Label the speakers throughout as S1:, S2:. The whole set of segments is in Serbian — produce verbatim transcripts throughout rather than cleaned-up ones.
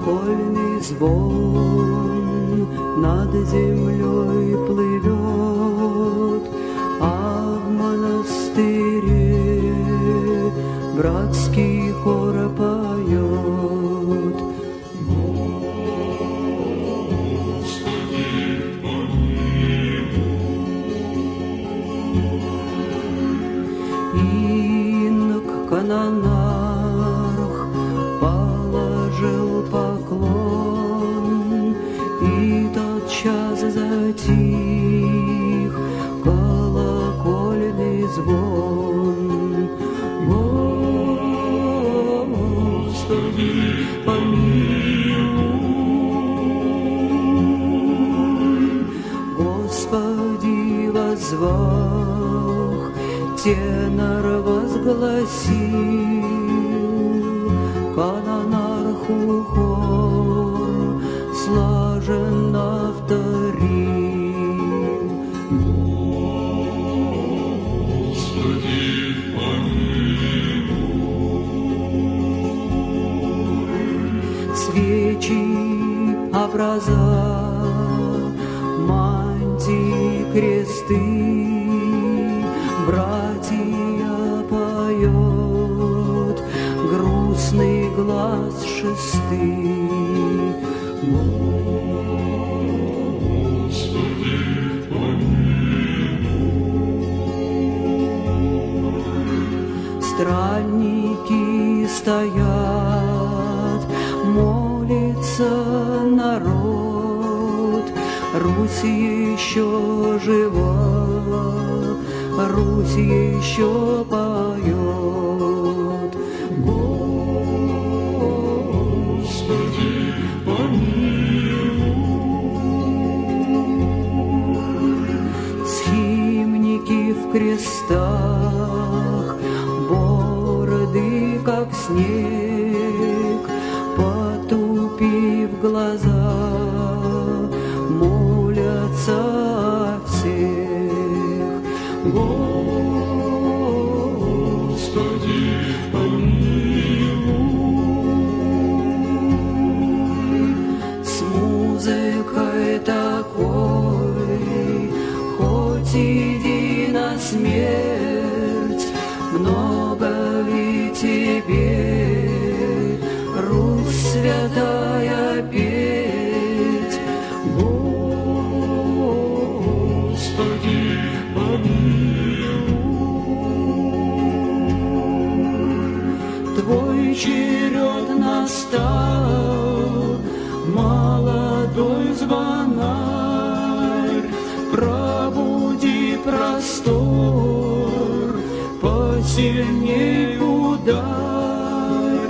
S1: колокольный звон над землей плывет, а в монастыре братский хор поет. Господи, помилуй. Инок канонарх положил поклон, и тотчас затих колокольный звон. Господи, помилуй. Господи, воззвах, тенор возгласил, канонарху хор слаженно вторил. Господи, помилуй. Свечи, образа, мантии, кресты, братья поет, грустный глаз шесты. Господи, помилуй. Странники стоят, молится народ, Русь еще жива, Русь еще поет. Господи, помилуй. Схимники в крестах, бороды как снег, потупив глаза, молятся о всех. Господи, помилуй. С музыкой такой, хоть иди на смерть, много ли тебе, Русь святая, петь? Господи, помилуй. Твой черед настал, молодой звонарь, пробуди простор, посильней ударь.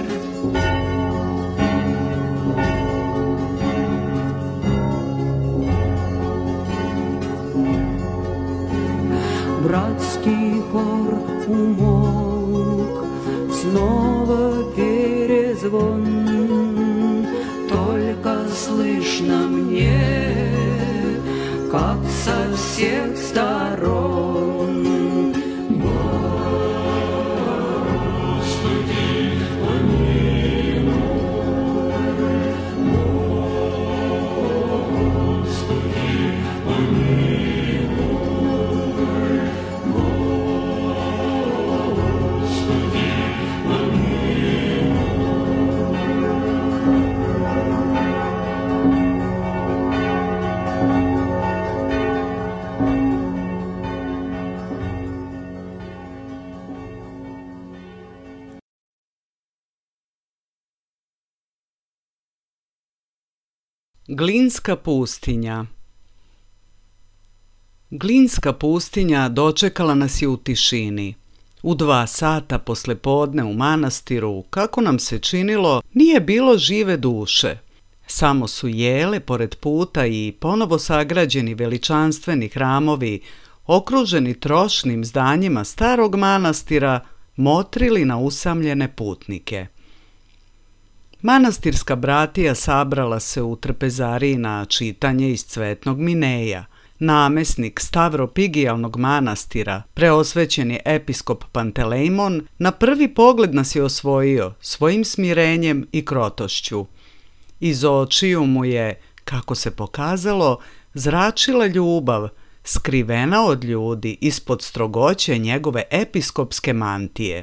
S1: Братский хор умолк, снова перезвон, только слышно мне, как со всех сторон. Господи, помилуй. Господи, помилуй. Господи,
S2: Glinska pustinja. Glinska pustinja dočekala nas je u tišini. U dva sata posle podne u manastiru, kako nam se činilo, nije bilo žive duše. Samo su jele pored puta i ponovo sagrađeni veličanstveni hramovi, okruženi trošnim zdanjima starog manastira, motrili na usamljene putnike. Manastirska bratija sabrala se u trpezariji na čitanje iz Cvetnog Mineja. Namesnik Stavropigijalnog manastira, preosvećeni episkop Pantelejmon, na prvi pogled nas je osvojio svojim smirenjem i krotošću. Iz očiju mu je, kako se pokazalo, zračila ljubav, skrivena od ljudi ispod strogoće njegove episkopske mantije.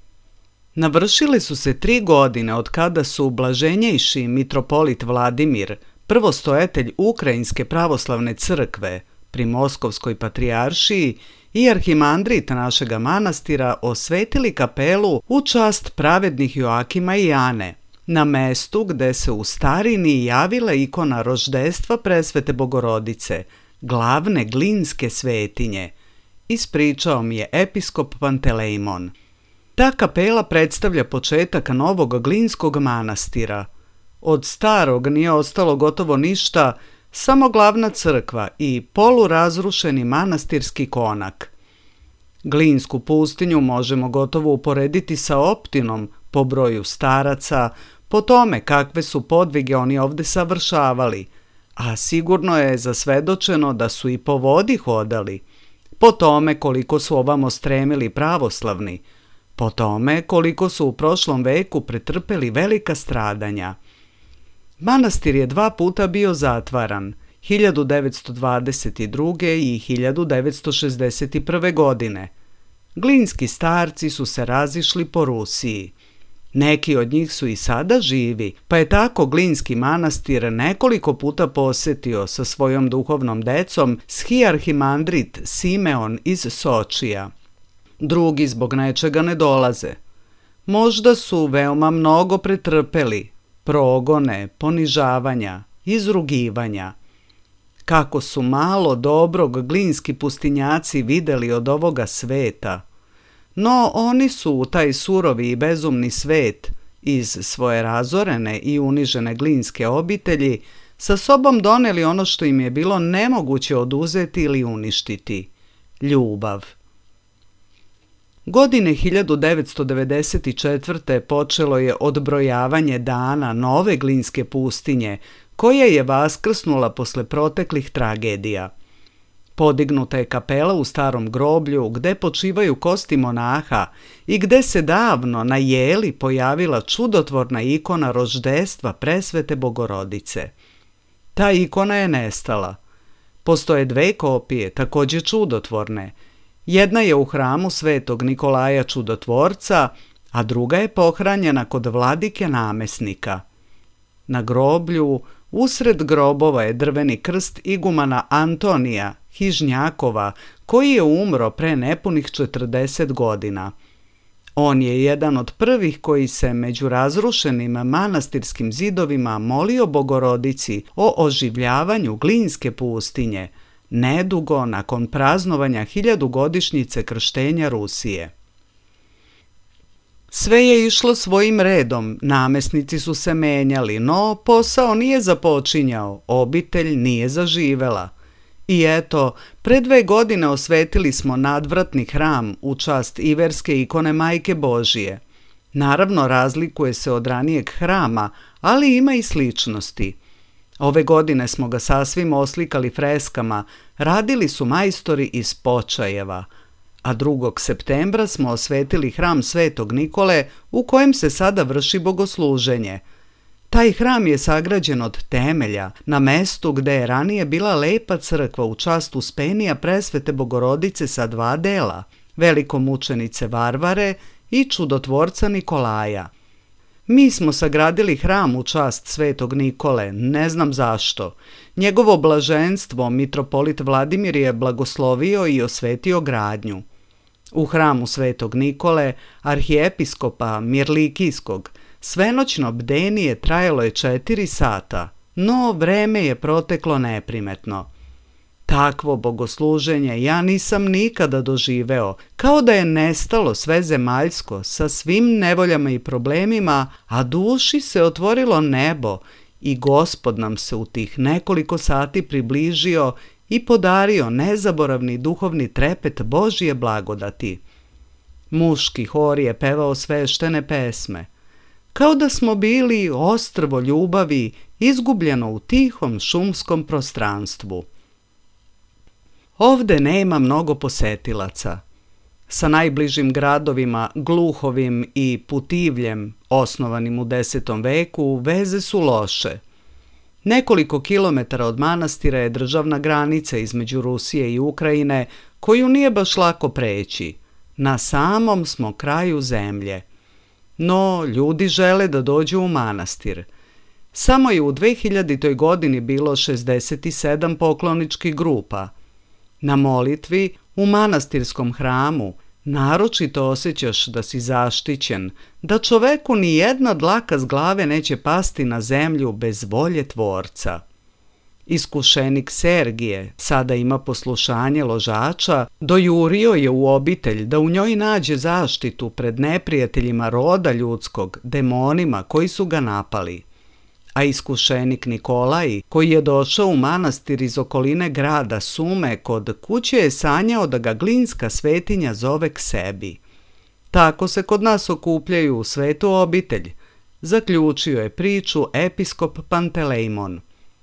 S2: Navršile su se tri godine od kada su blaženjejši mitropolit Vladimir, prvostojatelj Ukrajinske pravoslavne crkve pri Moskovskoj patrijaršiji i arhimandrit našega manastira osvetili kapelu u čast pravednih Joakima i Ane, na mestu gde se u starini javila ikona roždestva presvete Bogorodice, glavne glinske svetinje, ispričao mi je episkop Pantelejmon. Ta kapela predstavlja početak novog glinskog manastira. Od starog nije ostalo gotovo ništa, samo glavna crkva i polurazrušeni manastirski konak. Glinsku pustinju možemo gotovo uporediti sa Optinom po broju staraca, po tome kakve su podvige oni ovde savršavali, a sigurno je zasvedočeno da su i po vodi hodali, po tome koliko su ovamo stremili pravoslavni, po tome koliko su u prošlom veku pretrpeli velika stradanja. Manastir je dva puta bio zatvaran, hiljadu devetsto dvadeset druge. i hiljadu devetsto šezdeset prve. godine. Glinski starci su se razišli po Rusiji. Neki od njih su i sada živi, pa je tako Glinski manastir nekoliko puta posetio sa svojom duhovnom decom schiarhimandrit Simeon iz Sočija. Drugi zbog nečega ne dolaze. Možda su veoma mnogo pretrpeli, progone, ponižavanja, izrugivanja. Kako su malo dobrog glinski pustinjaci videli od ovoga sveta. No oni su u taj surovi i bezumni svet, iz svoje razorene i unižene glinske obitelji, sa sobom doneli ono što im je bilo nemoguće oduzeti ili uništiti – ljubav. Godine hiljadu devetsto devedeset četvrte. počelo je odbrojavanje dana nove glinske pustinje, koja je vaskrsnula posle proteklih tragedija. Podignuta je kapela u starom groblju gde počivaju kosti monaha i gde se davno na jeli pojavila čudotvorna ikona roždestva presvete Bogorodice. Ta ikona je nestala. Postoje dve kopije, takođe čudotvorne. Jedna je u hramu svetog Nikolaja Čudotvorca, a druga je pohranjena kod vladike namesnika. Na groblju, usred grobova je drveni krst igumana Antonija Hižnjakova, koji je umro pre nepunih četrdeset godina. On je jedan od prvih koji se među razrušenim manastirskim zidovima molio Bogorodici o oživljavanju Glinske pustinje, nedugo nakon praznovanja hiljadugodišnjice krštenja Rusije. Sve je išlo svojim redom, namesnici su se menjali, no posao nije započinjao, obitelj nije zaživela. I eto, pre dve godine osvetili smo nadvratni hram u čast iverske ikone Majke Božije. Naravno, razlikuje se od ranijeg hrama, ali ima i sličnosti. Ove godine smo ga sasvim oslikali freskama, radili su majstori iz Počajeva, a drugog septembra smo osvetili hram Svetog Nikole u kojem se sada vrši bogosluženje. Taj hram je sagrađen od temelja, na mestu gde je ranije bila lepa crkva u čast Uspenija presvete Bogorodice sa dva dela, velikomučenice Varvare i čudotvorca Nikolaja. Mi smo sagradili hram u čast Svetog Nikole, ne znam zašto. Njegovo blaženstvo, mitropolit Vladimir, je blagoslovio i osvetio gradnju. U hramu Svetog Nikole, arhijepiskopa Mirlikijskog, svenoćno bdenije trajalo je četiri sata, no vreme je proteklo neprimetno. Takvo bogosluženje ja nisam nikada doživeo, kao da je nestalo sve zemaljsko sa svim nevoljama i problemima, a duši se otvorilo nebo i Gospod nam se u tih nekoliko sati približio i podario nezaboravni duhovni trepet Božije blagodati. Muški hor je pevao sveštene pesme, kao da smo bili ostrvo ljubavi izgubljeno u tihom šumskom prostranstvu. Ovde nema mnogo posetilaca. Sa najbližim gradovima Gluhovim i Putivljem, osnovanim u desetom veku, veze su loše. Nekoliko kilometara od manastira je državna granica između Rusije i Ukrajine, koju nije baš lako preći. Na samom smo kraju zemlje. No, ljudi žele da dođu u manastir. Samo je u dvehiljaditoj godini bilo šezdeset sedam pokloničkih grupa. Na molitvi u manastirskom hramu naročito osjećaš da si zaštićen, da čoveku ni jedna dlaka s glave neće pasti na zemlju bez volje Tvorca. Iskušenik Sergije sada ima poslušanje ložača, dojurio je u obitelj da u njoj nađe zaštitu pred neprijateljima roda ljudskog, demonima koji su ga napali. A iskušenik Nikolaj, koji je došao u manastir iz okoline grada Sume, kod kuće je sanjao da ga glinska svetinja zove k sebi. Tako se kod nas okupljaju u svetu obitelj, zaključio je priču episkop Pantelejmon.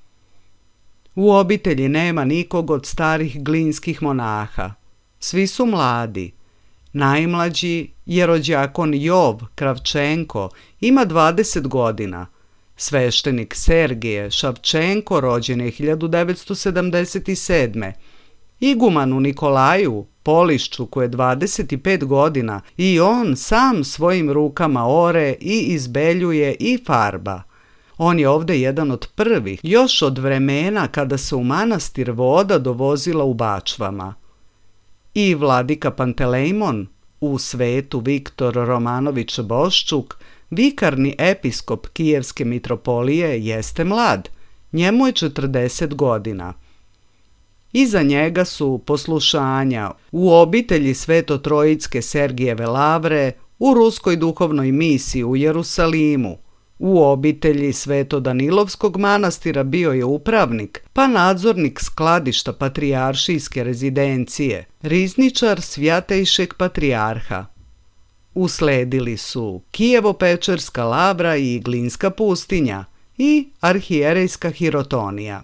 S2: U obitelji nema nikog od starih glinskih monaha. Svi su mladi. Najmlađi je rođakon Jov Kravčenko, ima dvadeset godina. Sveštenik Sergije Šavčenko rođen je hiljadu devetsto sedamdeset sedme. Igumanu Nikolaju Polišču koji je dvadeset pet godina i on sam svojim rukama ore i izbeljuje i farba. On je ovdje jedan od prvih, još od vremena kada se u manastir voda dovozila u bačvama. I vladika Pantelejmon, u svetu Viktor Romanović Boščuk, vikarni episkop Kijevske mitropolije, jeste mlad, njemu je četrdeset godina. Iza njega su poslušanja u obitelji Sveto-Trojitske Sergijeve lavre, u Ruskoj duhovnoj misiji u Jerusalimu. U obitelji Sveto-Danilovskog manastira bio je upravnik, pa nadzornik skladišta patrijaršijske rezidencije, rizničar Svjatejšeg patrijarha. Usledili su Kijevo-Pečerska lavra i Glinska pustinja i arhijerejska hirotonija.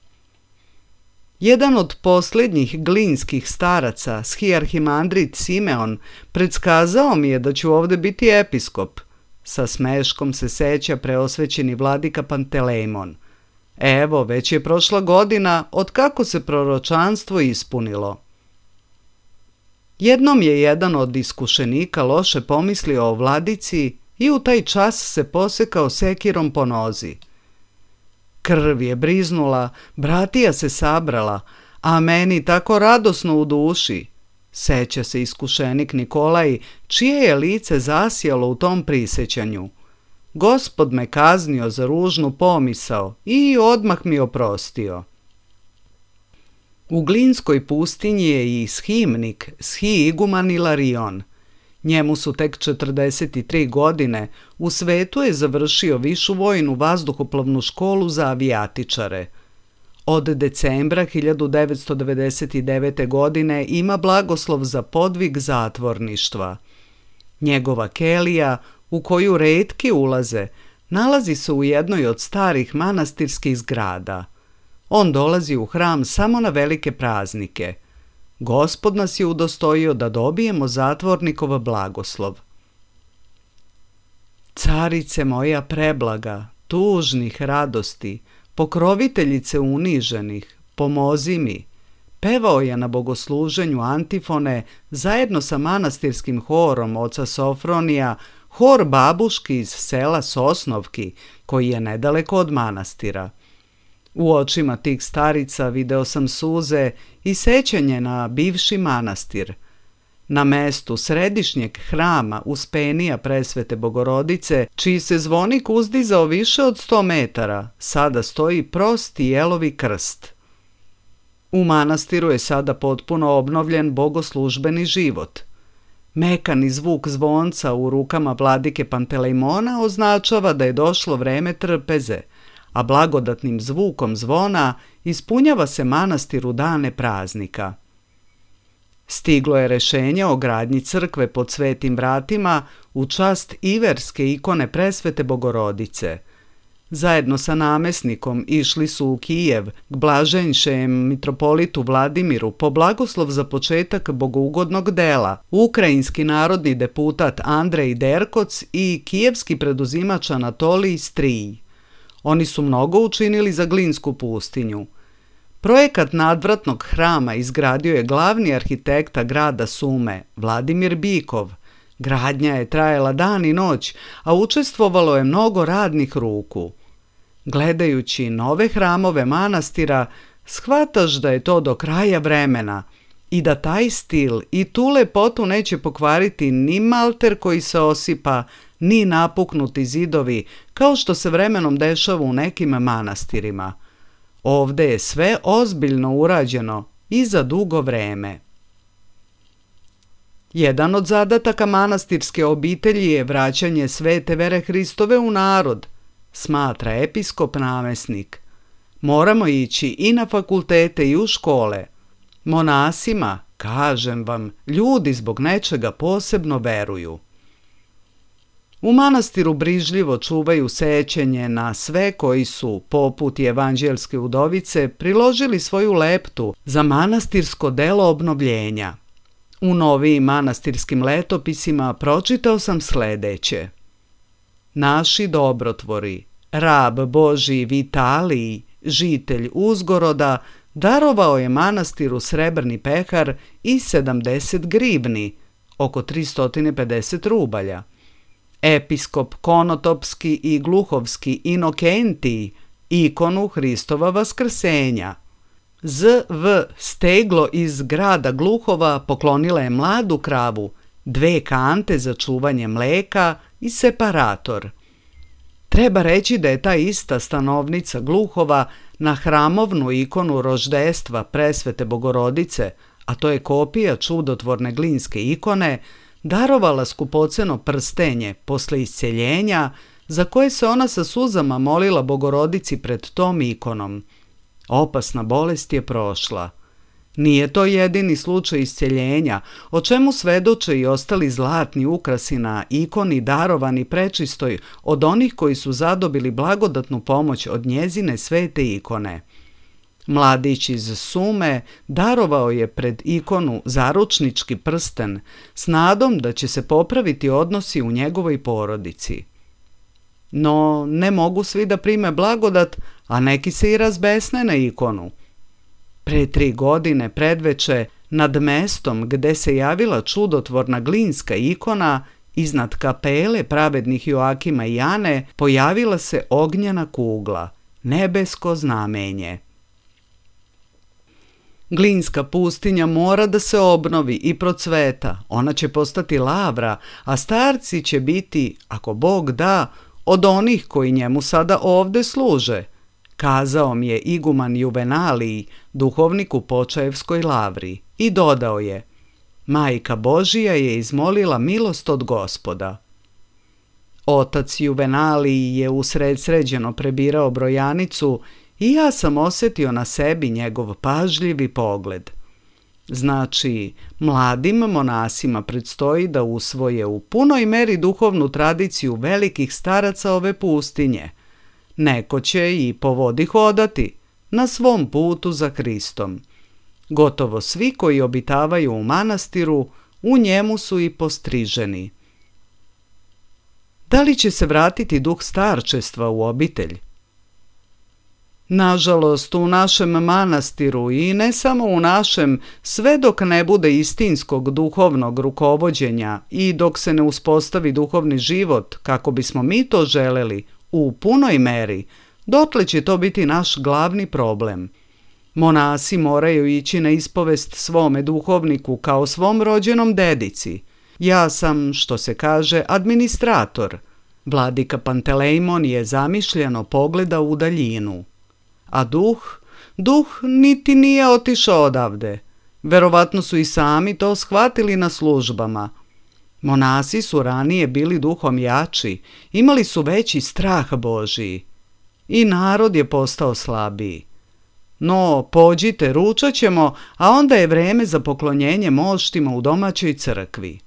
S2: Jedan od posljednjih glinskih staraca, shijarhimandrit Simeon, predskazao mi je da ću ovdje biti episkop. Sa smeškom se seća preosvećeni vladika Pantelejmon. Evo, već je prošla godina od kako se proročanstvo ispunilo. Jednom je jedan od iskušenika loše pomislio o vladici i u taj čas se posekao sekirom po nozi. Krv je briznula, bratija se sabrala, a meni tako radosno u duši. Seća se iskušenik Nikolaj, čije je lice zasjalo u tom prisećanju. Gospod me kaznio za ružnu pomisao i odmah mi oprostio. U Glinskoj pustinji je i shimnik, shiguman Ilarion. Njemu su tek četrdeset tri godine, u svetu je završio višu vojnu vazduhoplovnu školu za avijatičare. Od decembra hiljadu devetsto devedeset devete. godine ima blagoslov za podvig zatvorništva. Njegova kelija, u koju retki ulaze, nalazi se u jednoj od starih manastirskih zgrada. On dolazi u hram samo na velike praznike. Gospod nas je udostojio da dobijemo zatvornikov blagoslov. Carice moja preblaga, tužnih radosti, pokroviteljice uniženih, pomozi mi, pevao je na bogosluženju antifone zajedno sa manastirskim horom oca Sofronija, hor babuški iz sela Sosnovki, koji je nedaleko od manastira. U očima tih starica video sam suze i sećanje na bivši manastir. Na mestu središnjeg hrama Uspenija Presvete Bogorodice, čiji se zvonik uzdizao više od sto metara, sada stoji prosti jelovi krst. U manastiru je sada potpuno obnovljen bogoslužbeni život. Mekani zvuk zvonca u rukama vladike Pantelejmona označava da je došlo vreme trpeze, a blagodatnim zvukom zvona ispunjava se manastir u dane praznika. Stiglo je rešenje o gradnji crkve pod Svetim vratima u čast iverske ikone Presvete Bogorodice. Zajedno sa namesnikom išli su u Kijev k blaženšem mitropolitu Vladimiru po blagoslov za početak bogougodnog dela, ukrajinski narodni deputat Andrej Derkoc i kijevski preduzimač Anatolij Strij. Oni su mnogo učinili za Glinsku pustinju. Projekat nadvratnog hrama izgradio je glavni arhitekta grada Sume, Vladimir Bikov. Gradnja je trajala dan i noć, a učestvovalo je mnogo radnih ruku. Gledajući nove hramove manastira, shvataš da je to do kraja vremena i da taj stil i tu lepotu neće pokvariti ni malter koji se osipa, ni napuknuti zidovi, kao što se vremenom dešava u nekim manastirima. Ovde je sve ozbiljno urađeno i za dugo vreme. Jedan od zadataka manastirske obitelji je vraćanje svete vere Hristove u narod, smatra episkop namesnik. Moramo ići i na fakultete i u škole. Monasima, kažem vam, ljudi zbog nečega posebno veruju. U manastiru brižljivo čuvaju sećanje na sve koji su, poput evanđelske udovice, priložili svoju leptu za manastirsko delo obnovljenja. U novijim manastirskim letopisima pročitao sam sledeće. Naši dobrotvori, rab Božji Vitalij, žitelj Uzgoroda, darovao je manastiru srebrni pehar i sedamdeset grivni, oko tristo pedeset rubalja. Episkop Konotopski i Gluhovski Inokentij, ikonu Hristova vaskrsenja. Z V Steglo iz grada Gluhova poklonila je mladu kravu, dve kante za čuvanje mleka i separator. Treba reći da je ta ista stanovnica Gluhova na hramovnu ikonu roždestva Presvete Bogorodice, a to je kopija čudotvorne glinske ikone, darovala skupoceno prstenje posle isceljenja za koje se ona sa suzama molila Bogorodici pred tom ikonom. Opasna bolest je prošla. Nije to jedini slučaj isceljenja, o čemu svedoče i ostali zlatni ukrasi na ikoni darovani prečistoj od onih koji su zadobili blagodatnu pomoć od njezine svete ikone. Mladić iz Sume darovao je pred ikonu zaručnički prsten s nadom da će se popraviti odnosi u njegovoj porodici. No, ne mogu svi da prime blagodat, a neki se i razbesne na ikonu. Pre tri godine predveče, nad mestom gde se javila čudotvorna glinska ikona, iznad kapele pravednih Joakima i Jane, pojavila se ognjena kugla, nebesko znamenje. Glinska pustinja mora da se obnovi i procveta, ona će postati lavra, a starci će biti, ako Bog da, od onih koji njemu sada ovde služe, kazao mi je iguman Juvenalij, duhovnik u Počaevskoj lavri, i dodao je, Majka Božija je izmolila milost od Gospoda. Otac Juvenalij je usred sređeno prebirao brojanicu i ja sam osjetio na sebi njegov pažljivi pogled. Znači, mladim monasima predstoji da usvoje u punoj meri duhovnu tradiciju velikih staraca ove pustinje. Neko će i po vodi hodati, na svom putu za Hristom. Gotovo svi koji obitavaju u manastiru, u njemu su i postriženi. Da li će se vratiti duh starčestva u obitelj? Nažalost, u našem manastiru i ne samo u našem, sve dok ne bude istinskog duhovnog rukovođenja i dok se ne uspostavi duhovni život, kako bismo mi to želeli, u punoj meri, dotle će to biti naš glavni problem. Monasi moraju ići na ispovest svome duhovniku kao svom rođenom dedici. Ja sam, što se kaže, administrator. Vladika Pantelejmon je zamišljeno pogleda u daljinu. A duh? Duh niti nije otišao odavde. Verovatno su i sami to shvatili na službama. Monasi su ranije bili duhom jači, imali su veći strah Božiji. I narod je postao slabiji. No, pođite, ručat ćemo, a onda je vreme za poklonjenje moštima u domaćoj crkvi.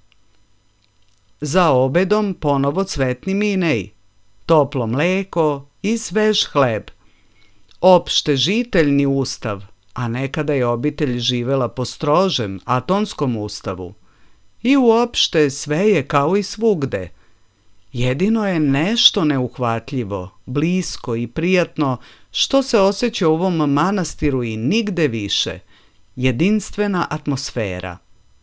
S2: Za obedom ponovo cvetni minej, toplo mleko i svež hleb. Opšte žiteljni ustav, a nekada je obitelj živela po strožem atonskom ustavu. I uopšte sve je kao i svugde. Jedino je nešto neuhvatljivo, blisko i prijatno što se osjeća u ovom manastiru i nigde više. Jedinstvena atmosfera.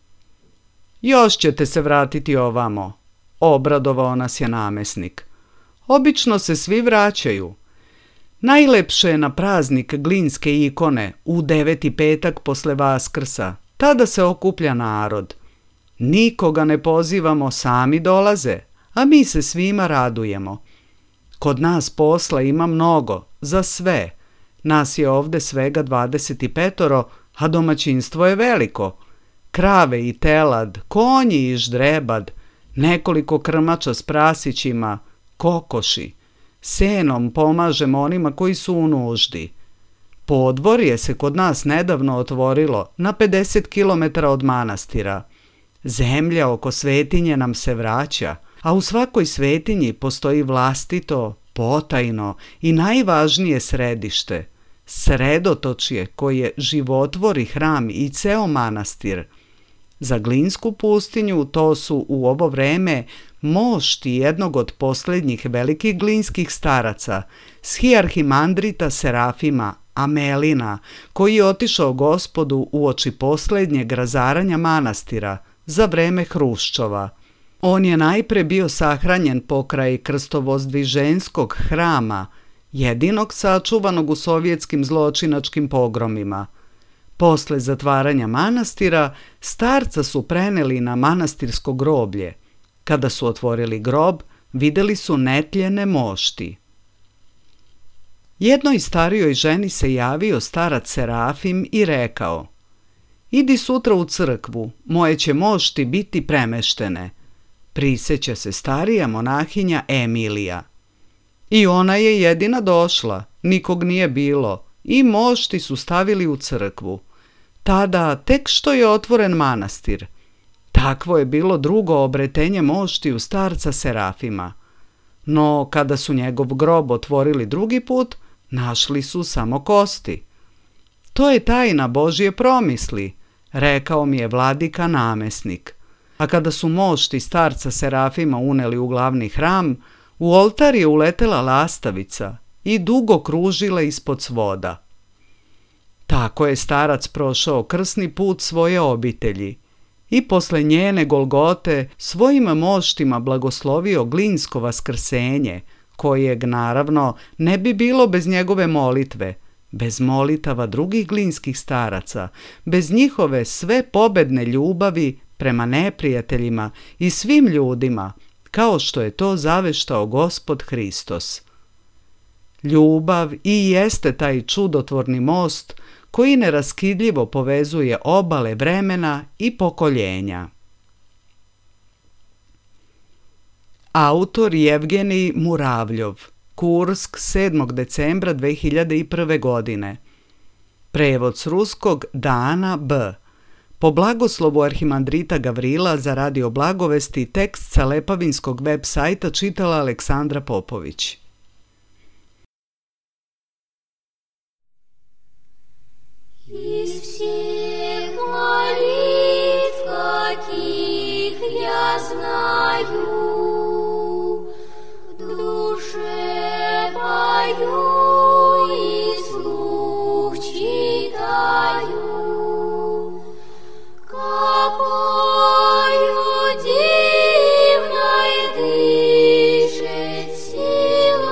S2: Još ćete se vratiti ovamo, obradovao nas je namesnik. Obično se svi vraćaju. Najlepše je na praznik glinske ikone u deveti petak posle Vaskrsa. Tada se okuplja narod. Nikoga ne pozivamo, sami dolaze, a mi se svima radujemo. Kod nas posla ima mnogo, za sve. Nas je ovde svega dvadeset petoro, a domaćinstvo je veliko. Krave i telad, konji i ždrebad, nekoliko krmača s prasićima, kokoši. Senom pomažemo onima koji su u nuždi. Podvorje se kod nas nedavno otvorilo na pedeset kilometara od manastira. Zemlja oko svetinje nam se vraća, a u svakoj svetinji postoji vlastito, potajno i najvažnije središte, sredotočje koje životvori hram i ceo manastir. Za Glinsku pustinju to su u ovo vreme mošti jednog od posljednjih velikih glinskih staraca, Schiarhimandrita Serafima Amelina, koji je otišao Gospodu uoči posljednjeg razaranja manastira za vreme Hruščova. On je najpre bio sahranjen pokraj krstovozdviženskog hrama, jedinog sačuvanog u sovjetskim zločinačkim pogromima. Posle zatvaranja manastira, starca su preneli na manastirsko groblje. Kada su otvorili grob, videli su netljene mošti. Jednoj starijoj ženi se javio starac Serafim i rekao: "Idi sutra u crkvu, moje će mošti biti premeštene." Priseća se starija monahinja Emilija. I ona je jedina došla, nikog nije bilo, i mošti su stavili u crkvu. Tada tek što je otvoren manastir. Takvo je bilo drugo obretenje moštiju starca Serafima. No, kada su njegov grob otvorili drugi put, našli su samo kosti. "To je tajna Božje promisli," rekao mi je vladika namesnik. A kada su mošti starca Serafima uneli u glavni hram, u oltar je uletela lastavica i dugo kružila ispod svoda. Tako je starac prošao krsni put svoje obitelji i posle njene Golgote svojim moštima blagoslovio Glinsko vaskrsenje, kojeg naravno ne bi bilo bez njegove molitve, bez molitava drugih glinskih staraca, bez njihove sve pobedne ljubavi prema neprijateljima i svim ljudima, kao što je to zaveštao Gospod Hristos. Ljubav i jeste taj čudotvorni most koji neraskidljivo povezuje obale vremena i pokoljenja. Autor Jevgenij Muravljov, Kursk, sedmog decembra dve hiljade prve. godine. Prevod s ruskog Dana B. Po blagoslovu arhimandrita Gavrila za radio blagovesti tekst sa lepavinskog web sajta čitala Aleksandra Popović.
S3: Из всех молитв, каких я знаю, в душе пою и вслух читаю, какою дивной дышит сила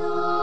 S3: Господа.